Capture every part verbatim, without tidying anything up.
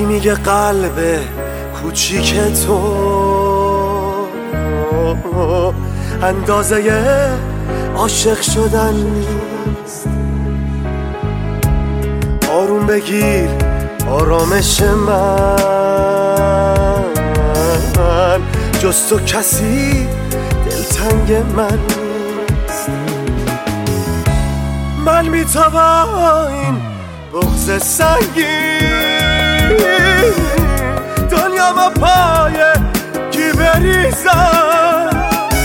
میگه قلب کوچیک تو اندازه عاشق شدن نیست. آروم بگیر آرامش من، جز تو کسی دلتنگ من نیست. من میتابم این بغض سنگین، دنیا ما پای کی بریزم.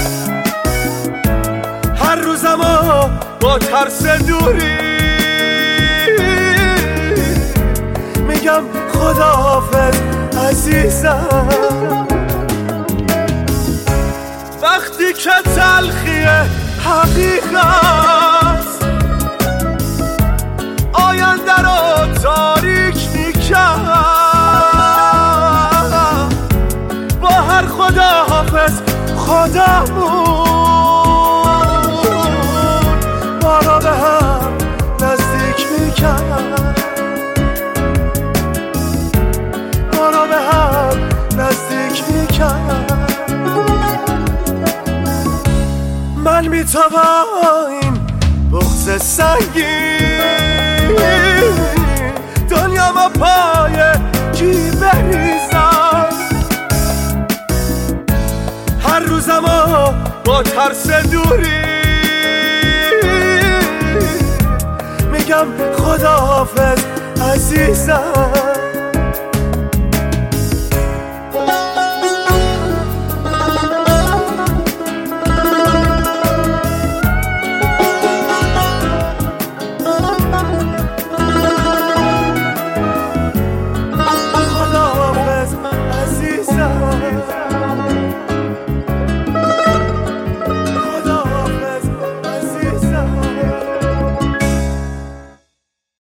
هر روزم با ترس دوری میگم خداحافظ عزیزم. وقتی که تلخی حقیقت آینده رو تاریک میکرد، با هر خداحافظ خودمون ما را به هم نزدیک میکرد، ما را به هم نزدیک میکرد. من میتابم این بغض سنگین، دنیا ما پای کی بریزم. هر روزم با ترس دوری میگم خداحافظ عزیزم.